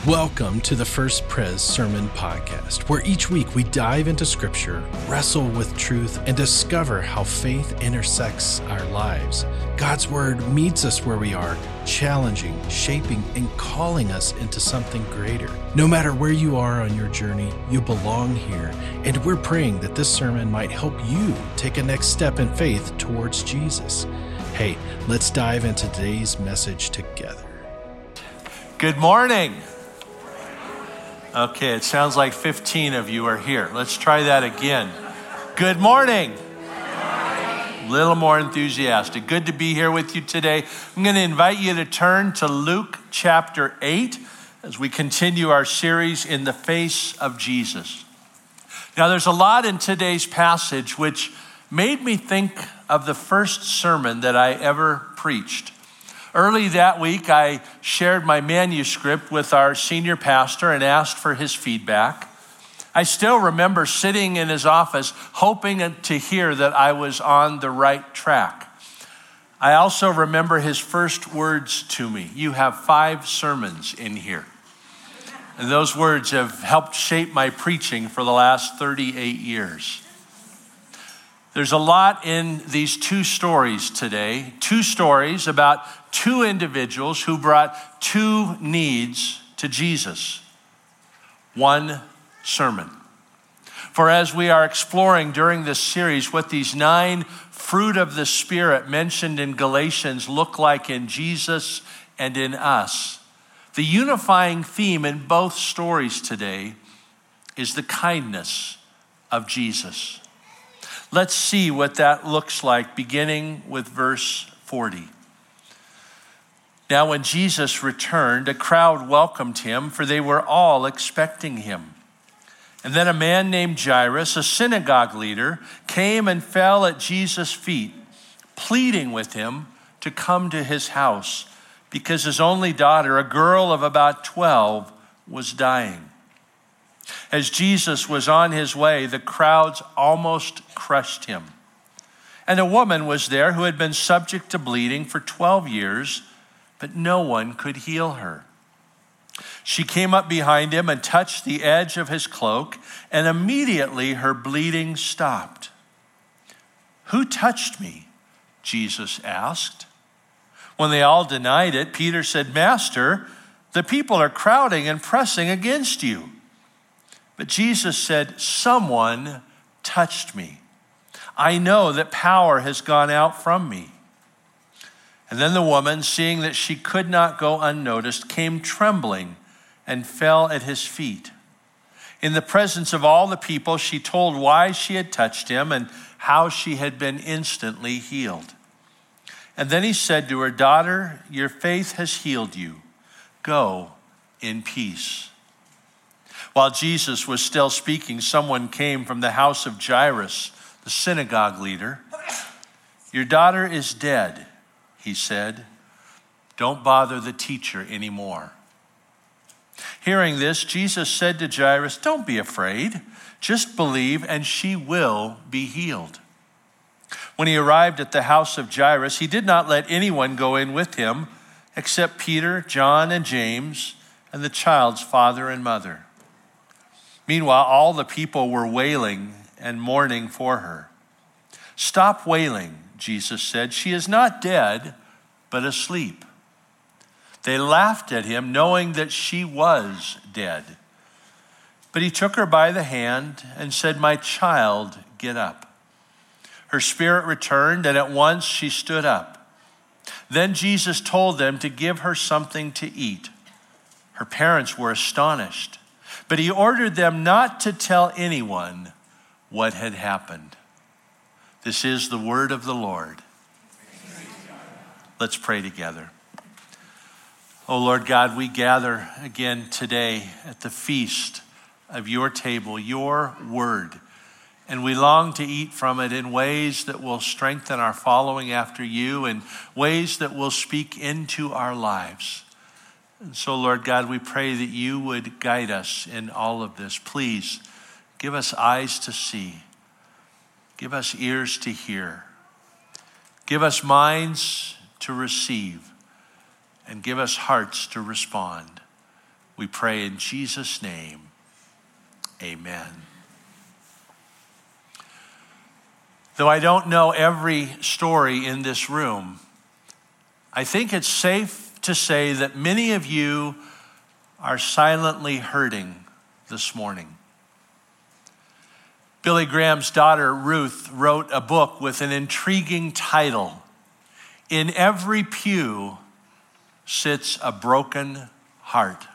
Welcome to the First Pres Sermon Podcast, where each week we dive into Scripture, wrestle with truth, and discover how faith intersects our lives. God's Word meets us where we are, challenging, shaping, and calling us into something greater. No matter where you are on your journey, you belong here, and we're praying that this sermon might help you take a next step in faith towards Jesus. Hey, let's dive into today's message together. Good morning. Okay, it sounds like 15 of you are here. Let's try that again. Good morning. A little more enthusiastic. Good to be here with you today. I'm going to invite you to turn to Luke chapter 8 as we continue our series in the face of Jesus. Now, there's a lot in today's passage which made me think of the first sermon that I ever preached. Early that week, I shared my manuscript with our senior pastor and asked for his feedback. I still remember sitting in his office hoping to hear that I was on the right track. I also remember his first words to me: "You have 5 sermons in here." And those words have helped shape my preaching for the last 38 years. There's a lot in these 2 stories today, 2 stories about 2 individuals who brought 2 needs to Jesus. 1 sermon. For as we are exploring during this series what these 9 fruit of the Spirit mentioned in Galatians look like in Jesus and in us, the unifying theme in both stories today is the kindness of Jesus. Let's see what that looks like, beginning with verse 40. Now, when Jesus returned, a crowd welcomed him, for they were all expecting him. And then a man named Jairus, a synagogue leader, came and fell at Jesus' feet, pleading with him to come to his house, because his only daughter, a girl of about 12, was dying. As Jesus was on his way, the crowds almost crushed him. And a woman was there who had been subject to bleeding for 12 years, but no one could heal her. She came up behind him and touched the edge of his cloak, and immediately her bleeding stopped. "Who touched me?" Jesus asked. When they all denied it, Peter said, "Master, the people are crowding and pressing against you." But Jesus said, "Someone touched me. I know that power has gone out from me." And then the woman, seeing that she could not go unnoticed, came trembling and fell at his feet. In the presence of all the people, she told why she had touched him and how she had been instantly healed. And then he said to her, "Daughter, your faith has healed you. Go in peace." While Jesus was still speaking, someone came from the house of Jairus, the synagogue leader. "Your daughter is dead," he said. "Don't bother the teacher anymore." Hearing this, Jesus said to Jairus, "Don't be afraid. Just believe and she will be healed." When he arrived at the house of Jairus, he did not let anyone go in with him except Peter, John, and James, and the child's father and mother. Meanwhile, all the people were wailing and mourning for her. "Stop wailing," Jesus said. "She is not dead, but asleep." They laughed at him, knowing that she was dead. But he took her by the hand and said, "My child, get up." Her spirit returned, and at once she stood up. Then Jesus told them to give her something to eat. Her parents were astonished, but he ordered them not to tell anyone what had happened. This is the word of the Lord. Let's pray together. Oh Lord God, we gather again today at the feast of your table, your word, and we long to eat from it in ways that will strengthen our following after you and ways that will speak into our lives. And so, Lord God, we pray that you would guide us in all of this. Please give us eyes to see. Give us ears to hear. Give us minds to receive. And give us hearts to respond. We pray in Jesus' name, amen. Though I don't know every story in this room, I think it's safe to say that many of you are silently hurting this morning. Billy Graham's daughter, Ruth, wrote a book with an intriguing title, In Every Pew Sits a Broken Heart.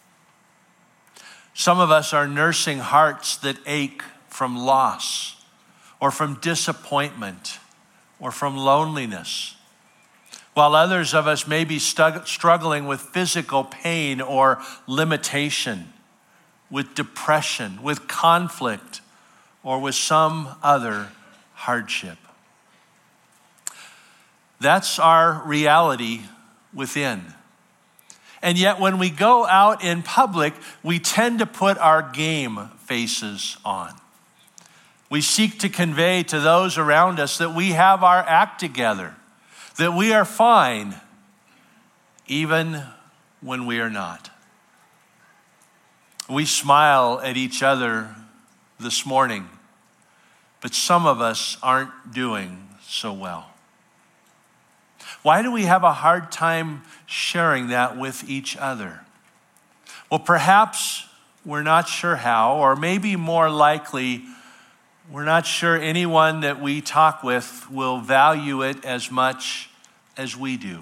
Some of us are nursing hearts that ache from loss or from disappointment or from loneliness, while others of us may be struggling with physical pain or limitation, with depression, with conflict, or with some other hardship. That's our reality within. And yet when we go out in public, we tend to put our game faces on. We seek to convey to those around us that we have our act together, that we are fine, even when we are not. We smile at each other this morning, but some of us aren't doing so well. Why do we have a hard time sharing that with each other? Well, perhaps we're not sure how, or maybe more likely, we're not sure anyone that we talk with will value it as much as we do.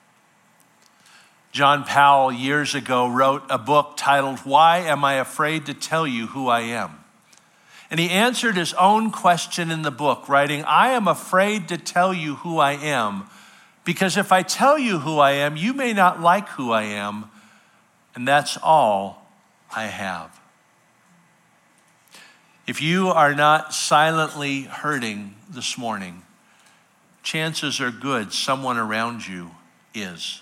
John Powell years ago wrote a book titled, Why Am I Afraid to Tell You Who I Am? And he answered his own question in the book, writing, I am afraid to tell you who I am, because if I tell you who I am, you may not like who I am, and that's all I have. If you are not silently hurting this morning, chances are good someone around you is.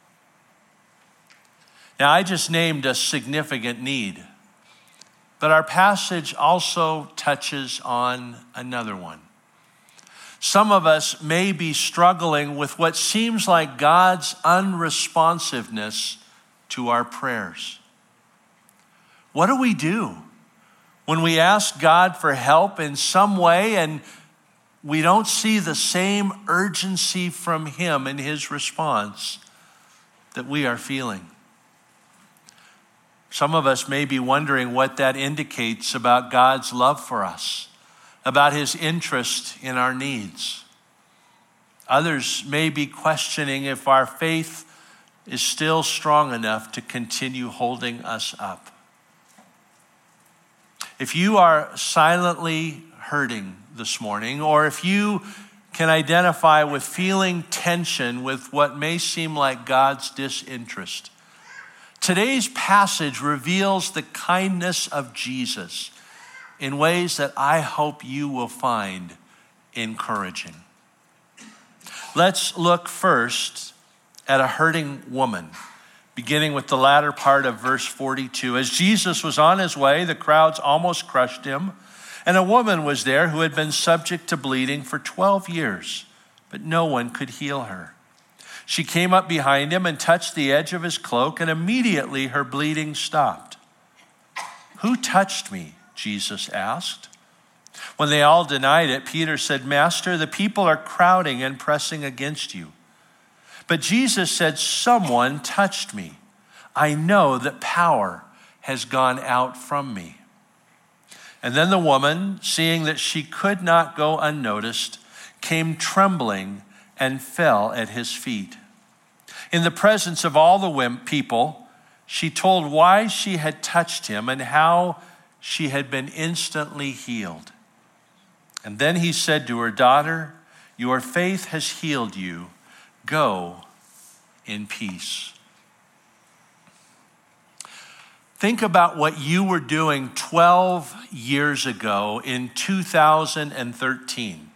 Now, I just named a significant need, but our passage also touches on another one. Some of us may be struggling with what seems like God's unresponsiveness to our prayers. What do we do when we ask God for help in some way and we don't see the same urgency from Him in His response that we are feeling? Some of us may be wondering what that indicates about God's love for us, about His interest in our needs. Others may be questioning if our faith is still strong enough to continue holding us up. If you are silently hurting this morning, or if you can identify with feeling tension with what may seem like God's disinterest, today's passage reveals the kindness of Jesus in ways that I hope you will find encouraging. Let's look first at a hurting woman, beginning with the latter part of verse 42. As Jesus was on his way, the crowds almost crushed him, and a woman was there who had been subject to bleeding for 12 years, but no one could heal her. She came up behind him and touched the edge of his cloak, and immediately her bleeding stopped. Who touched me? Jesus asked. When they all denied it, Peter said, Master, the people are crowding and pressing against you. But Jesus said, someone touched me. I know that power has gone out from me. And then the woman, seeing that she could not go unnoticed, came trembling and fell at his feet. In the presence of all the people, she told why she had touched him and how she had been instantly healed. And then he said to her, Daughter, your faith has healed you. Go in peace. Think about what you were doing 12 years ago in 2013.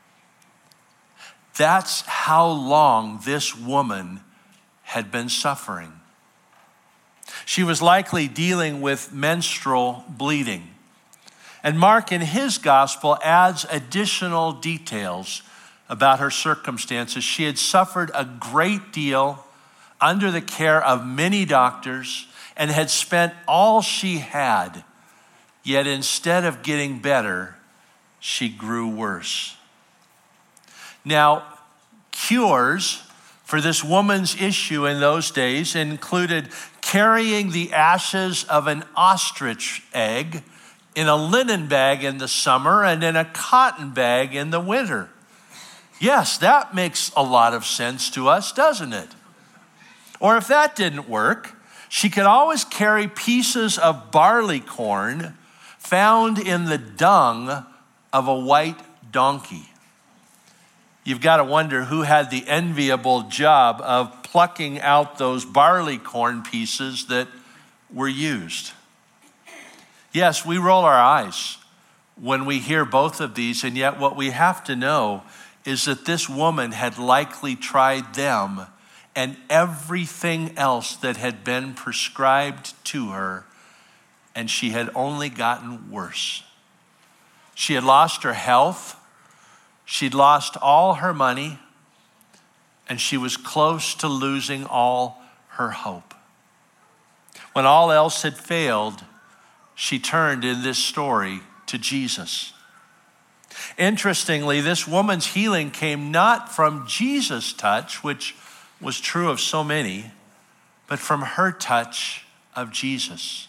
That's how long this woman had been suffering. She was likely dealing with menstrual bleeding. And Mark in his gospel adds additional details about her circumstances. She had suffered a great deal under the care of many doctors and had spent all she had, yet instead of getting better, she grew worse. Now, cures for this woman's issue in those days included carrying the ashes of an ostrich egg in a linen bag in the summer and in a cotton bag in the winter. Yes, that makes a lot of sense to us, doesn't it? Or if that didn't work, she could always carry pieces of barley corn found in the dung of a white donkey. You've got to wonder who had the enviable job of plucking out those barley corn pieces that were used. Yes, we roll our eyes when we hear both of these, and yet what we have to know is that this woman had likely tried them and everything else that had been prescribed to her, and she had only gotten worse. She had lost her health, she'd lost all her money, and she was close to losing all her hope. When all else had failed, she turned in this story to Jesus. Interestingly, this woman's healing came not from Jesus' touch, which was true of so many, but from her touch of Jesus.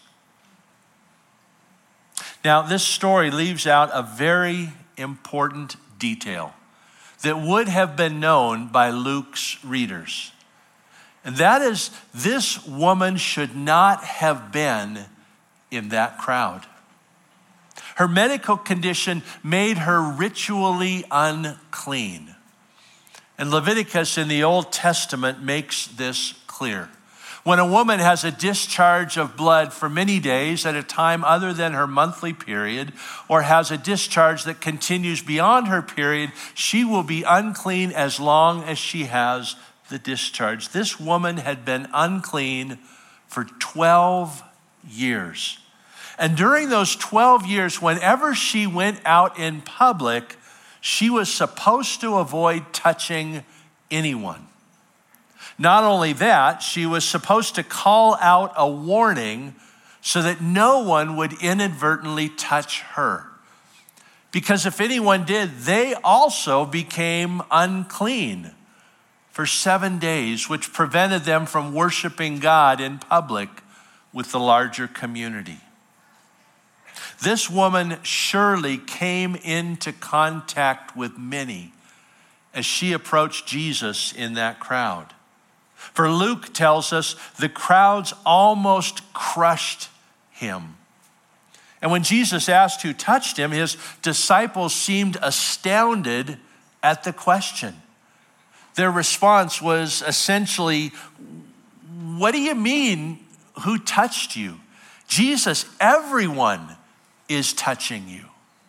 Now, this story leaves out a very important detail that would have been known by Luke's readers. And that is, this woman should not have been in that crowd. Her medical condition made her ritually unclean. And Leviticus in the Old Testament makes this clear. When a woman has a discharge of blood for many days at a time other than her monthly period, or has a discharge that continues beyond her period, she will be unclean as long as she has the discharge. This woman had been unclean for 12 years. And during those 12 years, whenever she went out in public, she was supposed to avoid touching anyone. Not only that, she was supposed to call out a warning so that no one would inadvertently touch her. Because if anyone did, they also became unclean for 7 days, which prevented them from worshiping God in public with the larger community. This woman surely came into contact with many as she approached Jesus in that crowd. For Luke tells us the crowds almost crushed him. And when Jesus asked who touched him, his disciples seemed astounded at the question. Their response was essentially, "What do you mean, who touched you? Jesus, everyone is touching you."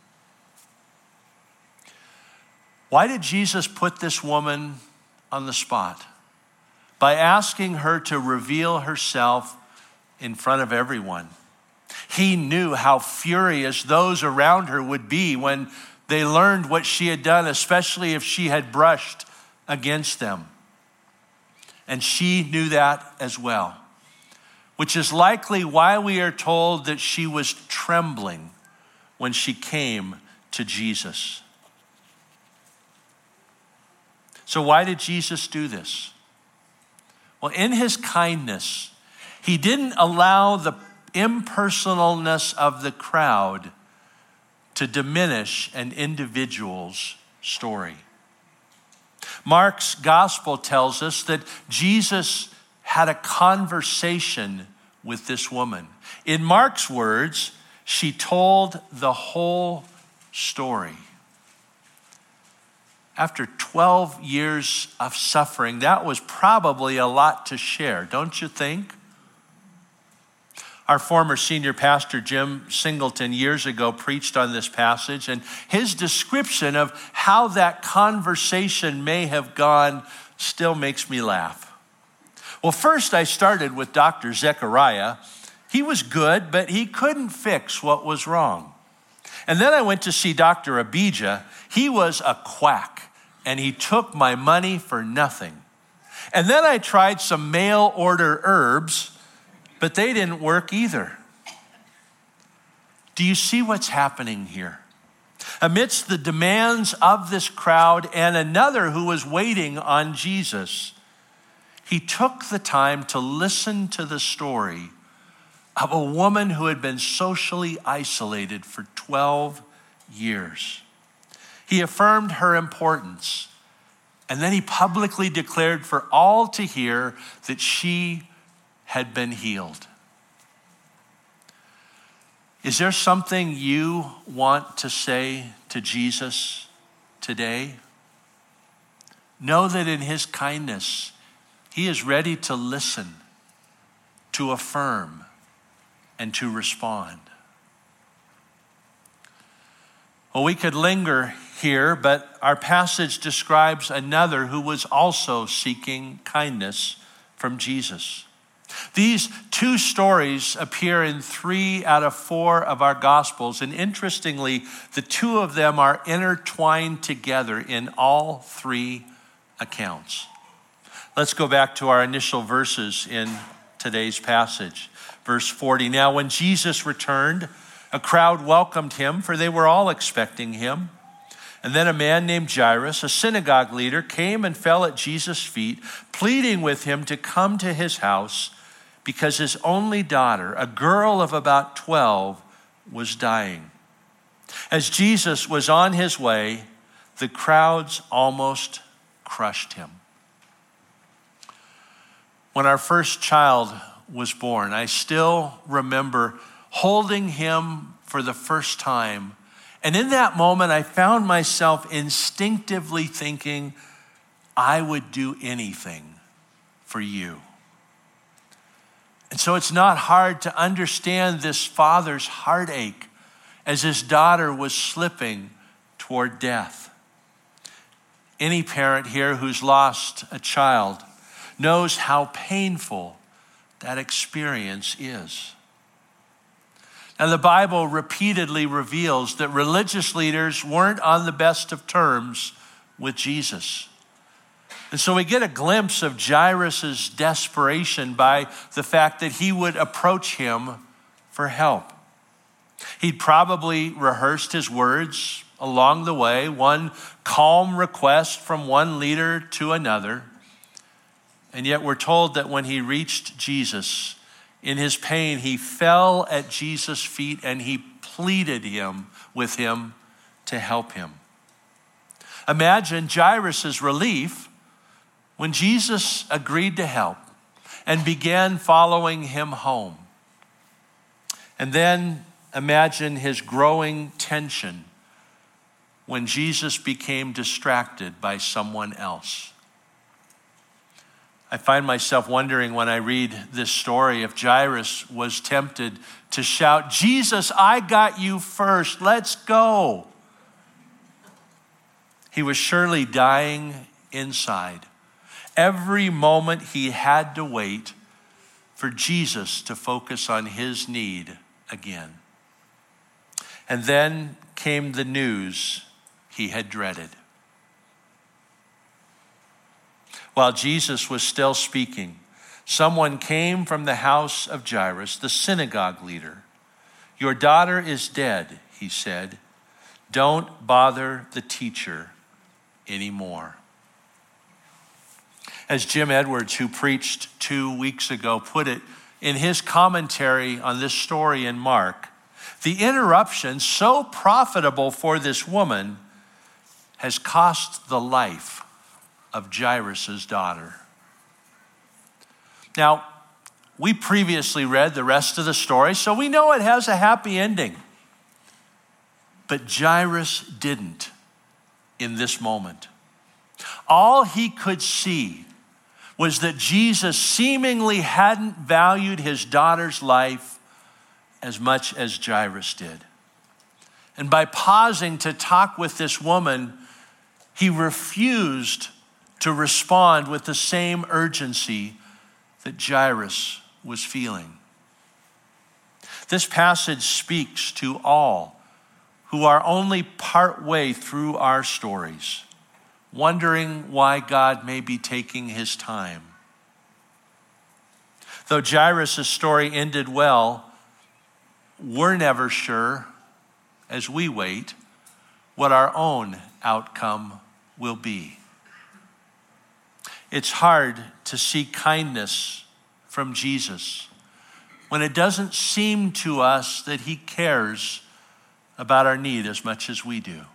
Why did Jesus put this woman on the spot? By asking her to reveal herself in front of everyone. He knew how furious those around her would be when they learned what she had done, especially if she had brushed against them. And she knew that as well, which is likely why we are told that she was trembling when she came to Jesus. So why did Jesus do this? Well, in his kindness, he didn't allow the impersonalness of the crowd to diminish an individual's story. Mark's gospel tells us that Jesus had a conversation with this woman. In Mark's words, she told the whole story. After 12 years of suffering, that was probably a lot to share, don't you think? Our former senior pastor, Jim Singleton, years ago preached on this passage, and his description of how that conversation may have gone still makes me laugh. Well, first I started with Dr. Zechariah. He was good, but he couldn't fix what was wrong. And then I went to see Dr. Abijah. He was a quack, and he took my money for nothing. And then I tried some mail order herbs, but they didn't work either. Do you see what's happening here? Amidst the demands of this crowd and another who was waiting on Jesus, he took the time to listen to the story of a woman who had been socially isolated for 12 years. He affirmed her importance, and then he publicly declared for all to hear that she had been healed. Is there something you want to say to Jesus today? Know that in his kindness, he is ready to listen, to affirm, and to respond. Well, we could linger here, but our passage describes another who was also seeking kindness from Jesus. These two stories appear in 3 out of 4 of our Gospels, and interestingly, the two of them are intertwined together in all 3 accounts. Let's go back to our initial verses in today's passage. Verse 40, now when Jesus returned, a crowd welcomed him, for they were all expecting him. And then a man named Jairus, a synagogue leader, came and fell at Jesus' feet, pleading with him to come to his house because his only daughter, a girl of about 12, was dying. As Jesus was on his way, the crowds almost crushed him. When our first child was born, I still remember holding him for the first time. And in that moment, I found myself instinctively thinking, I would do anything for you. And so it's not hard to understand this father's heartache as his daughter was slipping toward death. Any parent here who's lost a child knows how painful that experience is. Now, the Bible repeatedly reveals that religious leaders weren't on the best of terms with Jesus. And so we get a glimpse of Jairus' desperation by the fact that he would approach him for help. He'd probably rehearsed his words along the way, one calm request from one leader to another. And yet we're told that when he reached Jesus, in his pain, he fell at Jesus' feet and he pleaded with him to help him. Imagine Jairus' relief when Jesus agreed to help and began following him home. And then imagine his growing tension when Jesus became distracted by someone else. I find myself wondering when I read this story if Jairus was tempted to shout, Jesus, I got you first, let's go. He was surely dying inside. Every moment he had to wait for Jesus to focus on his need again. And then came the news he had dreaded. While Jesus was still speaking, someone came from the house of Jairus, the synagogue leader. Your daughter is dead, he said. Don't bother the teacher anymore. As Jim Edwards, who preached 2 weeks ago, put it in his commentary on this story in Mark, the interruption so profitable for this woman has cost the life of Jairus' daughter. Now, we previously read the rest of the story, so we know it has a happy ending. But Jairus didn't in this moment. All he could see was that Jesus seemingly hadn't valued his daughter's life as much as Jairus did. And by pausing to talk with this woman, he refused to respond with the same urgency that Jairus was feeling. This passage speaks to all who are only partway through our stories, wondering why God may be taking his time. Though Jairus' story ended well, we're never sure, as we wait, what our own outcome will be. It's hard to see kindness from Jesus when it doesn't seem to us that he cares about our need as much as we do.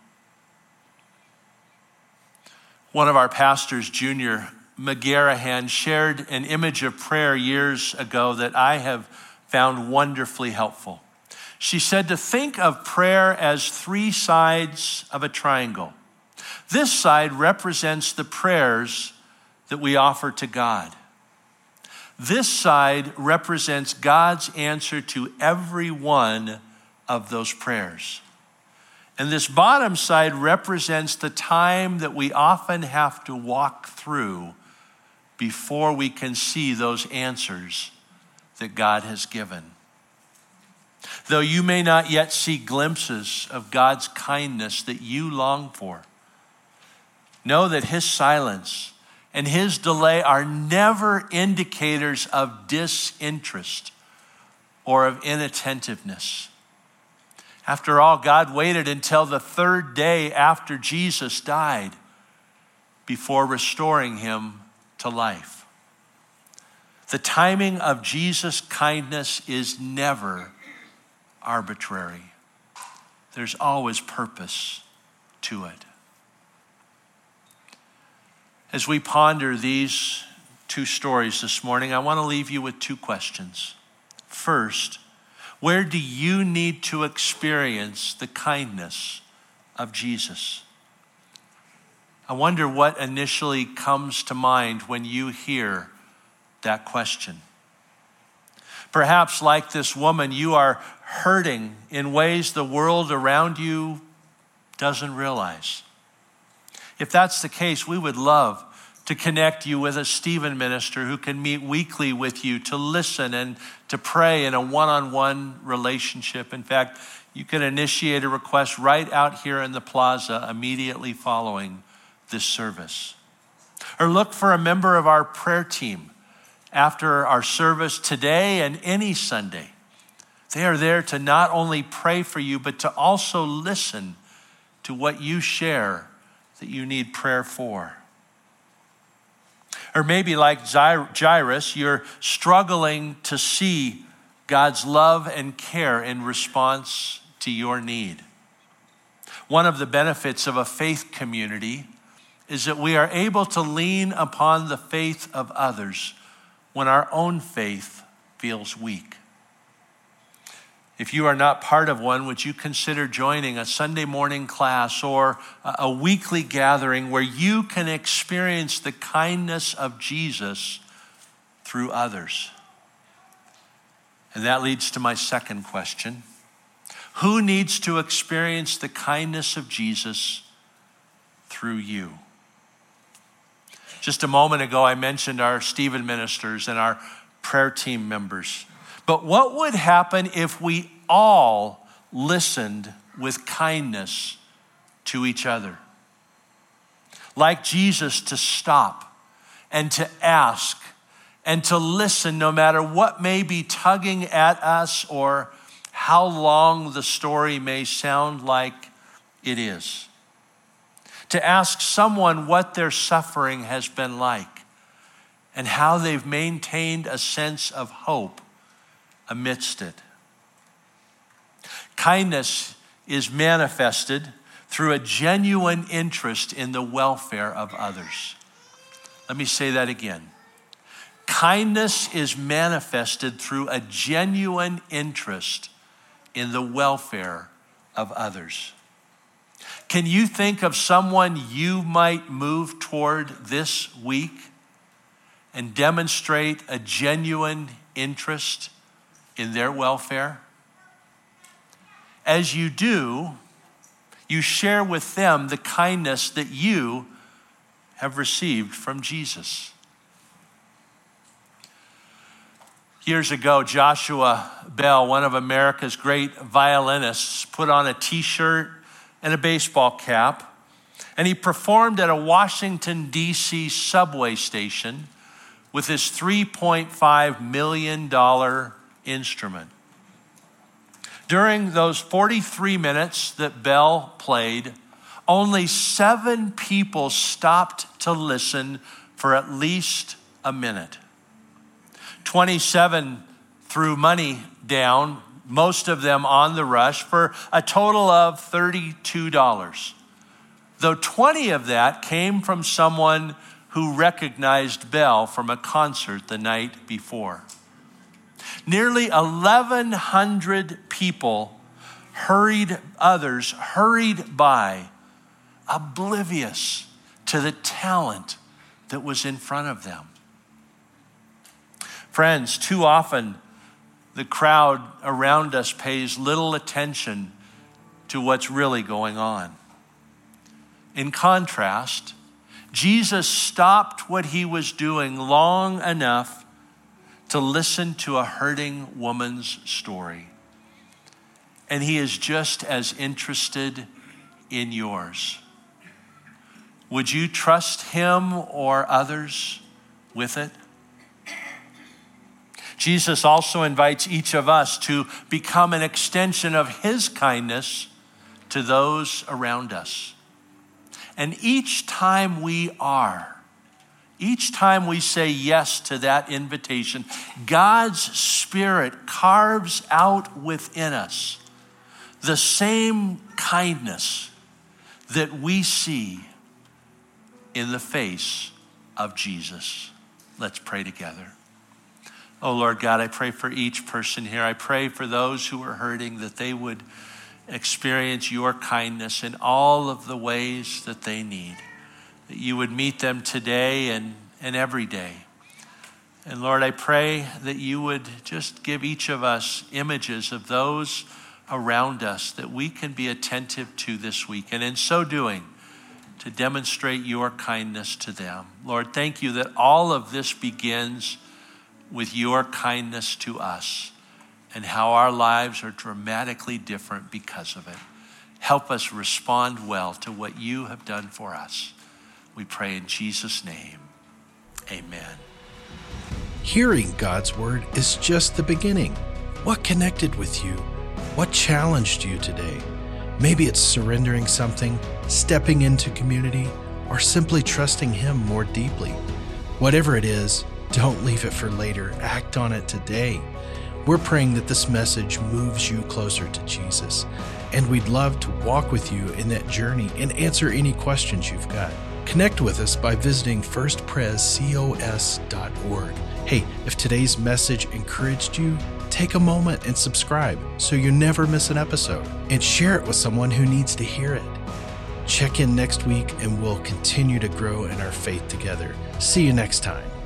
One of our pastors, Junior McGarahan, shared an image of prayer years ago that I have found wonderfully helpful. She said to think of prayer as three sides of a triangle. This side represents the prayers that we offer to God. This side represents God's answer to every one of those prayers. And this bottom side represents the time that we often have to walk through before we can see those answers that God has given. Though you may not yet see glimpses of God's kindness that you long for, know that his silence and his delay are never indicators of disinterest or of inattentiveness. After all, God waited until the third day after Jesus died before restoring him to life. The timing of Jesus' kindness is never arbitrary. There's always purpose to it. As we ponder these two stories this morning, I want to leave you with two questions. First, where do you need to experience the kindness of Jesus? I wonder what initially comes to mind when you hear that question. Perhaps, like this woman, you are hurting in ways the world around you doesn't realize. If that's the case, we would love to connect you with a Stephen minister who can meet weekly with you to listen and to pray in a one-on-one relationship. In fact, you can initiate a request right out here in the plaza immediately following this service. Or look for a member of our prayer team after our service today and any Sunday. They are there to not only pray for you, but to also listen to what you share that you need prayer for. Or maybe like Jairus, you're struggling to see God's love and care in response to your need. One of the benefits of a faith community is that we are able to lean upon the faith of others when our own faith feels weak. If you are not part of one, would you consider joining a Sunday morning class or a weekly gathering where you can experience the kindness of Jesus through others? And that leads to my second question. Who needs to experience the kindness of Jesus through you? Just a moment ago, I mentioned our Stephen ministers and our prayer team members. But what would happen if we all listened with kindness to each other? Like Jesus, to stop and to ask and to listen no matter what may be tugging at us or how long the story may sound like it is. To ask someone what their suffering has been like and how they've maintained a sense of hope amidst it. Kindness is manifested through a genuine interest in the welfare of others. Let me say that again. Kindness is manifested through a genuine interest in the welfare of others. Can you think of someone you might move toward this week and demonstrate a genuine interest in their welfare? As you do, you share with them the kindness that you have received from Jesus. Years ago, Joshua Bell, one of America's great violinists, put on a t-shirt and a baseball cap, and he performed at a Washington, D.C. subway station with his $3.5 million instrument. During those 43 minutes that Bell played, only 7 people stopped to listen for at least a minute. 27 threw money down, most of them on the rush, for a total of $32. Though 20 of that came from someone who recognized Bell from a concert the night before. Nearly 1,100 people hurried by, oblivious to the talent that was in front of them. Friends, too often the crowd around us pays little attention to what's really going on. In contrast, Jesus stopped what he was doing long enough to listen to a hurting woman's story. And he is just as interested in yours. Would you trust him or others with it? Jesus also invites each of us to become an extension of his kindness to those around us. And each time we say yes to that invitation, God's Spirit carves out within us the same kindness that we see in the face of Jesus. Let's pray together. Oh, Lord God, I pray for each person here. I pray for those who are hurting that they would experience your kindness in all of the ways that they need, that you would meet them today and every day. And Lord, I pray that you would just give each of us images of those around us that we can be attentive to this week, and in so doing, to demonstrate your kindness to them. Lord, thank you that all of this begins with your kindness to us and how our lives are dramatically different because of it. Help us respond well to what you have done for us. We pray in Jesus' name, amen. Hearing God's word is just the beginning. What connected with you? What challenged you today? Maybe it's surrendering something, stepping into community, or simply trusting him more deeply. Whatever it is, don't leave it for later. Act on it today. We're praying that this message moves you closer to Jesus, and we'd love to walk with you in that journey and answer any questions you've got. Connect with us by visiting firstprescos.org. Hey, if today's message encouraged you, take a moment and subscribe so you never miss an episode, and share it with someone who needs to hear it. Check in next week and we'll continue to grow in our faith together. See you next time.